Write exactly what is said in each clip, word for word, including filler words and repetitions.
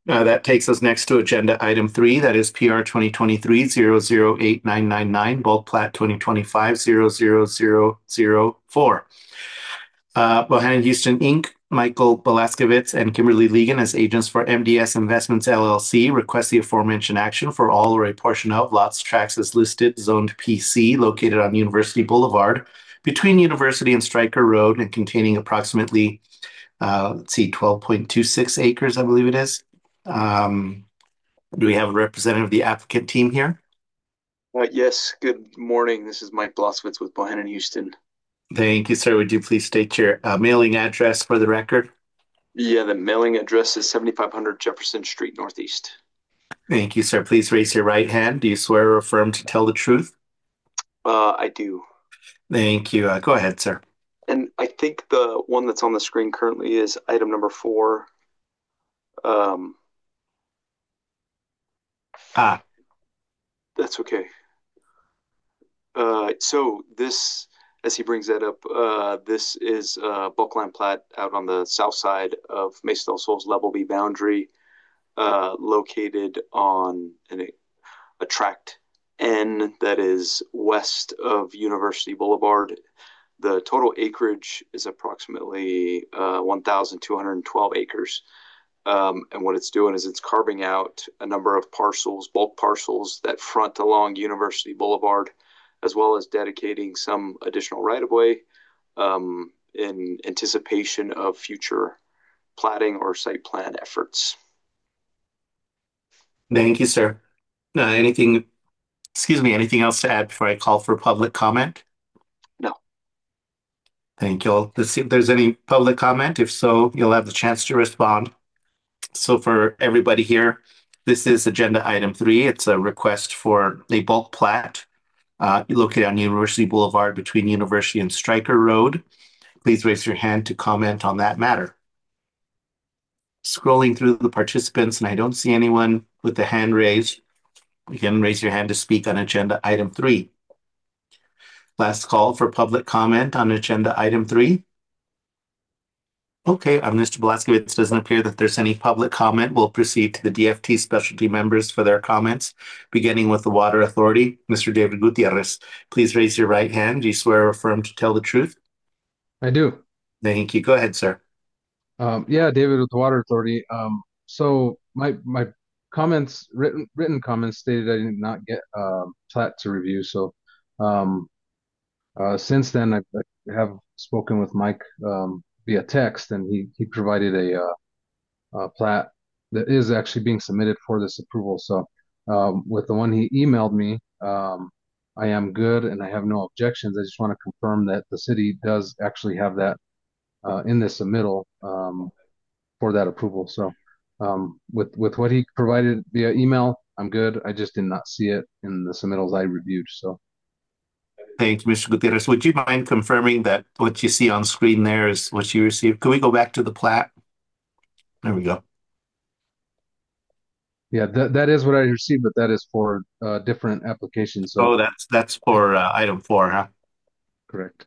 Uh, that takes us next to agenda item three, that is P R twenty twenty-three zero zero eight nine nine nine, bulk plat twenty twenty-five zero zero zero zero four. Uh, Bohannon Houston Incorporated, Michael Belaskevitz and Kimberly Legan as agents for M D S Investments L L C request the aforementioned action for all or a portion of lots tracts as listed, zoned P C, located on University Boulevard between University and Stryker Road and containing approximately, uh, let's see, twelve point two six acres, I believe it is. Um, do we have a representative of the applicant team here? Uh, yes, good morning. This is Mike Bloswitz with Bohannon Houston. Thank you, sir. Would you please state your uh, mailing address for the record? Yeah, the mailing address is seventy-five hundred Jefferson Street Northeast. Thank you, sir. Please raise your right hand. Do you swear or affirm to tell the truth? Uh, I do. Thank you. Uh, go ahead, sir. And I think the one that's on the screen currently is item number four. Um, Ah, that's okay. Uh, so this, as he brings that up, uh, this is uh, bulk land plat out on the south side of Mesa del Sol's Level B boundary, uh, located on an, a tract N that is west of University Boulevard. The total acreage is approximately uh, one thousand two hundred twelve acres. Um, and what it's doing is it's carving out a number of parcels, bulk parcels that front along University Boulevard, as well as dedicating some additional right of way um, in anticipation of future platting or site plan efforts. thank you, sir. Uh, anything, excuse me, anything else to add before I call for public comment? No. Thank you. Let's see if there's any public comment. If so, you'll have the chance to respond. So for everybody here, this is agenda item three. It's a request for a bulk plat uh, located on University Boulevard between University and Stryker Road. Please raise your hand to comment on that matter. Scrolling through the participants, and I don't see anyone with the hand raised. You can raise your hand to speak on agenda item three. Last call for public comment on agenda item three. Okay, uh, Mister Blaskowitz, doesn't appear that there's any public comment. We'll proceed to the D F T specialty members for their comments, beginning with the Water Authority. Mister David Gutierrez, please raise your right hand. Do you swear or affirm to tell the truth? I do. Thank you. Go ahead, sir. Um, yeah, David with the Water Authority. Um, so my my comments, written written comments stated I did not get uh, plat to review. So um, uh, since then, I, I have spoken with Mike um, via text, and he he provided a, uh, a plat that is actually being submitted for this approval. So um, with the one he emailed me, um, I am good, and I have no objections. I just want to confirm that the city does actually have that uh, in this submittal. Um, for that approval. So um, with with what he provided via email, I'm good. I just did not see it in the submittals I reviewed. So Thank you, Mister Gutierrez. Would you mind confirming that what you see on screen there is what you received? Can we go back to the plat? There we go. yeah, that that is what I received, but that is for uh, different applications. So Oh, that's that's yeah, for uh, item four, huh? correct.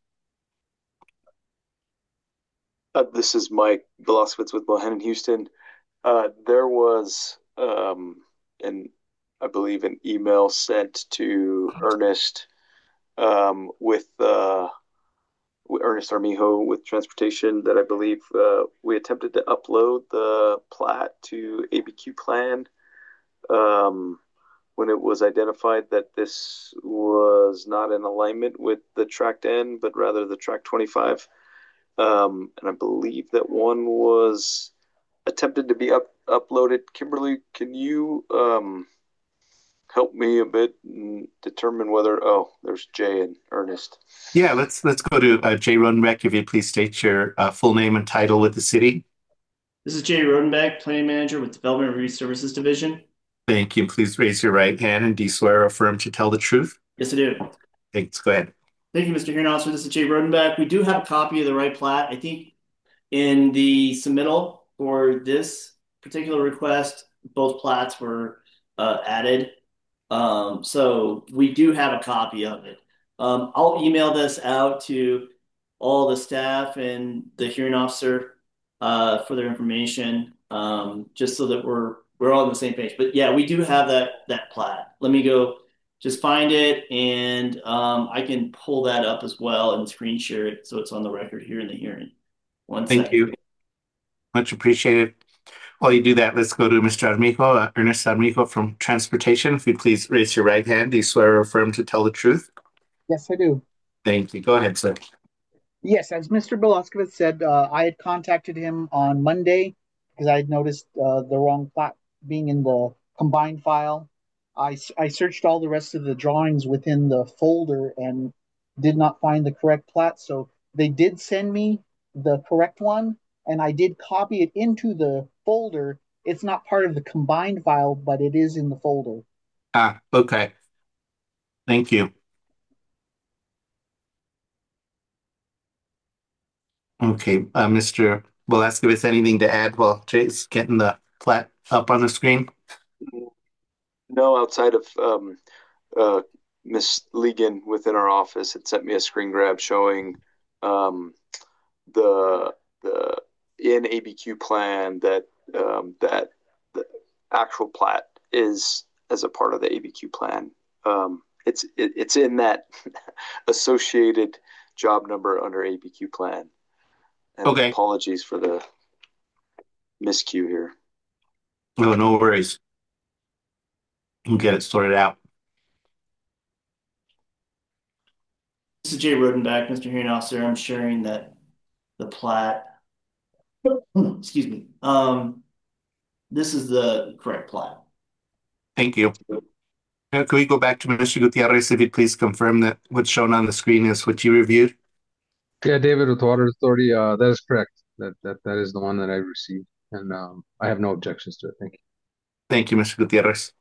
Uh, this is Mike Bloswitz with Bohannon Houston. Uh, there was, um, an, I believe, an email sent to Ernest um, with uh, Ernest Armijo with transportation that I believe uh, we attempted to upload the plat to A B Q plan um, when it was identified that this was not in alignment with the tract N, but rather the tract twenty-five. Um, and I believe that one was attempted to be up uploaded. Kimberly, can you um, help me a bit and determine whether? Oh, there's Jay and Ernest. Yeah, let's let's go to uh, Jay Rodenbeck. If you please state your uh, full name and title with the city. This is Jay Rodenbeck, Planning Manager with Development Review Services Division. Thank you. Please raise your right hand and do you swear or affirm to tell the truth? Yes, I do. Thanks. Go ahead. Thank you, Mister Hearing Officer. This is Jay Rodenbeck. We do have a copy of the right plat. I think in the submittal for this particular request, both plats were uh, added. Um, so we do have a copy of it. Um, I'll email this out to all the staff and the hearing officer uh, for their information, um, just so that we're we're all on the same page. But yeah, we do have that that plat. Let me go just find it, and um, I can pull that up as well and screen share it so it's on the record here in the hearing. One Thank second. you. Much appreciated. While you do that, let's go to Mister Armijo, uh, Ernest Armijo from Transportation. If you'd please raise your right hand. Do you swear or affirm to tell the truth? Yes, I do. Thank you. Go ahead, sir. Yes, as Mister Belaskovitz said, uh, I had contacted him on Monday because I had noticed uh, the wrong plat being in the combined file. I, I searched all the rest of the drawings within the folder and did not find the correct plat. So they did send me the correct one, and I did copy it into the folder. It's not part of the combined file, but it is in the folder. Ah, okay. Thank you. Okay, uh, Mister Velasquez, anything to add while Jay's getting the plat up on the screen? No, outside of um, uh, Miss Legan within our office had sent me a screen grab showing um, the the in A B Q plan that um, that the actual plat is as a part of the A B Q plan. Um, it's it, it's in that associated job number under A B Q plan. And Okay. apologies for the miscue here. No, no worries. We'll get it sorted out. This is Jay Rodenbach, Mister Hearing Officer. I'm sharing that the plat. Excuse me. Um, this is the correct plat. Thank you. Now, can we go back to Mister Gutierrez, if you'd please confirm that what's shown on the screen is what you reviewed? Yeah, David with Water Authority, uh, that is correct. That that that is the one that I received, and um, I have no objections to it. Thank you. Thank you, Mister Gutierrez.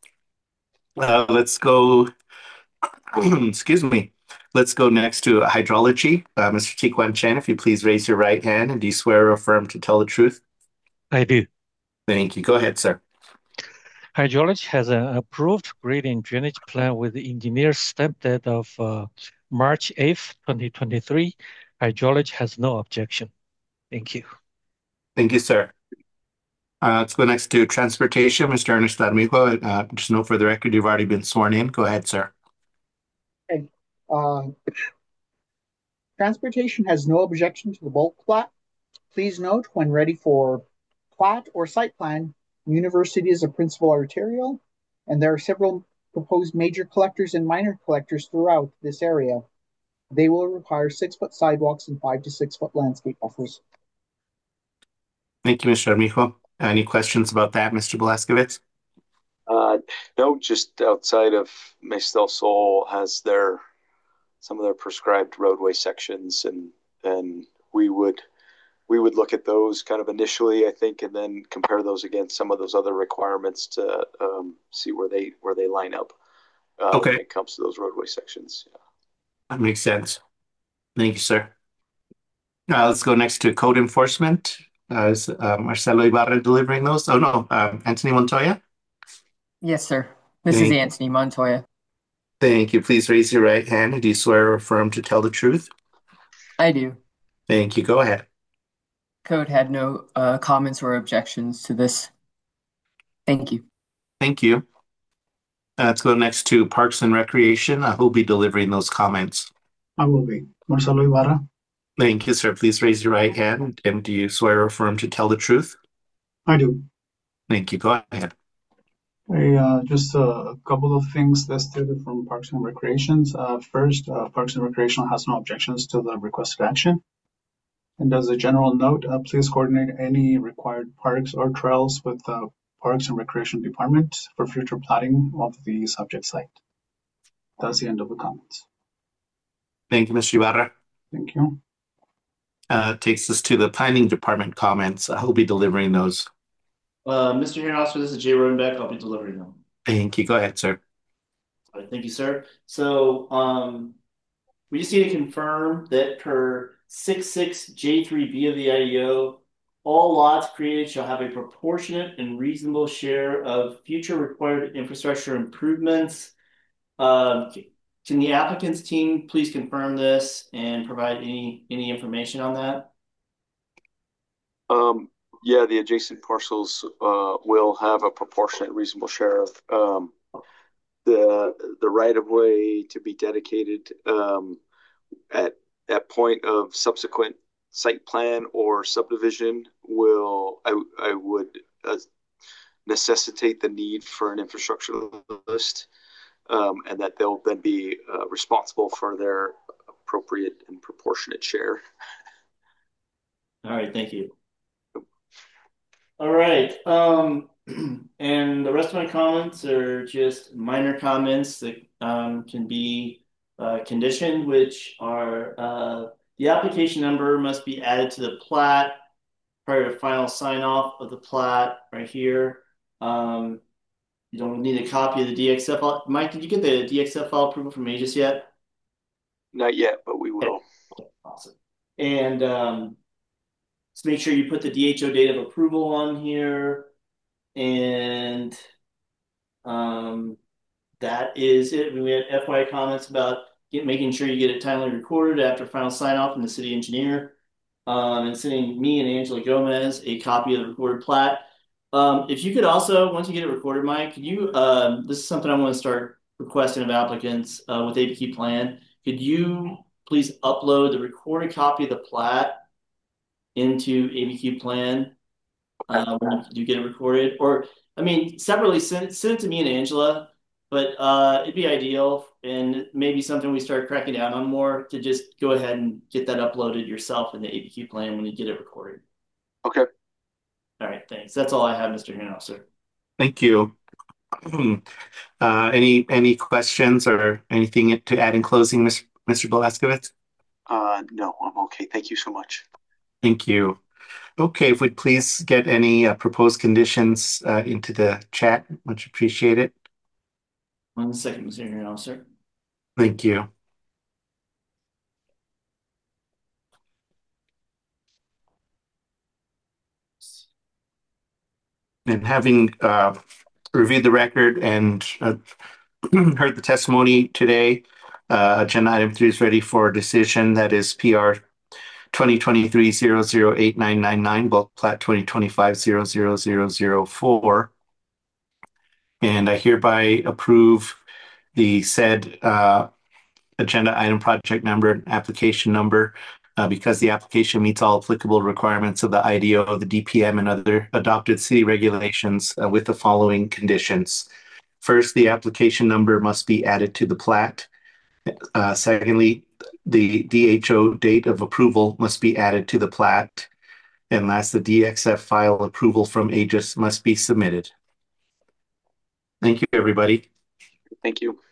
Uh, let's go. Excuse me. Let's go next to hydrology. Uh, Mister Tiquan Chen, if you please raise your right hand, and do you swear or affirm to tell the truth? I do. Thank you. Go ahead, sir. Hydrology has an approved grading drainage plan with the engineer's stamp date of uh, March eighth, twenty twenty-three. Hydrology has no objection. Thank you. Thank you, sir. Uh, let's go next to transportation. Mister Ernest Armijo, uh, just note for the record, you've already been sworn in. Go ahead, sir. Okay. Uh, Transportation has no objection to the bulk plat. Please note, when ready for plat or site plan, University is a principal arterial, and there are several proposed major collectors and minor collectors throughout this area. They will require six-foot sidewalks and five to six-foot landscape buffers. Thank you, Mister Armijo. Any questions about that, Mister Blaskovitz? Uh, no, just outside of Mesa del Sol has their some of their prescribed roadway sections, and and we would we would look at those kind of initially, I think, and then compare those against some of those other requirements to um, see where they where they line up uh, Okay. when it comes to those roadway sections. Yeah. That makes sense. Thank you, sir. Uh, let's go next to code enforcement. Uh, is uh, Marcelo Ibarra delivering those? Oh, no, um, Anthony Montoya? Yes, sir. This Thank, is Anthony Montoya. thank you. Please raise your right hand. And do you swear or affirm to tell the truth? I do. Thank you. Go ahead. Code had no uh, comments or objections to this. Thank you. Thank you. Uh, let's go next to Parks and Recreation. Uh, who'll be delivering those comments? I will be. Marcelo Ibarra. Thank you, sir. Please raise your right hand. And do you swear or affirm to tell the truth? I do. Thank you. Go ahead. Hey, uh, just a couple of things listed from Parks and Recreations. Uh, first, uh, Parks and Recreation has no objections to the requested action. And as a general note, uh, please coordinate any required parks or trails with the Parks and Recreation Department for future platting of the subject site. That's the end of the comments. Thank you, Mister Ibarra. Thank you. Uh, takes us to the planning department comments. I'll be delivering those. Uh, Mister Hearing Officer, this is Jay Rodenbach. I'll be delivering them. Thank you. Go ahead, sir. All right, thank you, sir. So um, we just need to confirm that per six six J three B of the I D O, all lots created shall have a proportionate and reasonable share of future required infrastructure improvements. Um, can the applicant's team please confirm this and provide any any information on that? Um, Yeah, the adjacent parcels uh, will have a proportionate reasonable share of um, the the right of way to be dedicated um, at at point of subsequent site plan or subdivision will I I would uh, necessitate the need for an infrastructure list, um, and that they'll then be uh, responsible for their appropriate and proportionate share. All right, thank you. All right, um, and the rest of my comments are just minor comments that um, can be uh, conditioned, which are uh, the application number must be added to the plat prior to final sign off of the plat right here. Um, you don't need a copy of the D X F file. Mike, did you get the D X F file approval from Aegis yet? Not yet, but we will. Okay, awesome. And um, let's make sure you put the D H O date of approval on here. And um, that is it. We had F Y I comments about get, making sure you get it timely recorded after final sign off from the city engineer. Um, and sending me and Angela Gomez a copy of the recorded plat. Um, if you could also, once you get it recorded, Mike, could you, um, this is something I want to start requesting of applicants uh, with A B Q Plan. Could you please upload the recorded copy of the plat into A B Q Plan uh, when you get it recorded? Or, I mean, separately, send, send it to me and Angela, but uh, it'd be ideal and maybe something we start cracking down on more to just go ahead and get that uploaded yourself in the A B Q Plan when you get it recorded. Okay. All right, thanks. That's all I have, Mister Hearing Officer. Thank you. Uh, any any questions or anything to add in closing, Mister Belaskovitz? Uh, no, I'm okay. Thank you so much. Thank you. Okay, if we'd please get any uh, proposed conditions uh, into the chat, much appreciated. One second, Mister Hearing Officer. Thank you. And having uh, reviewed the record and uh, heard the testimony today, uh, agenda item three is ready for decision. That is P R twenty twenty-three zero zero eight nine nine nine, bulk plat twenty twenty-five zero zero zero zero four. And I hereby approve the said uh, agenda item project number and application number uh, because the application meets all applicable requirements of the I D O, the D P M, and other adopted city regulations uh, with the following conditions. First, the application number must be added to the plat. Uh, secondly, the D H O date of approval must be added to the plat. And last, the D X F file approval from Aegis must be submitted. Thank you, everybody. Thank you.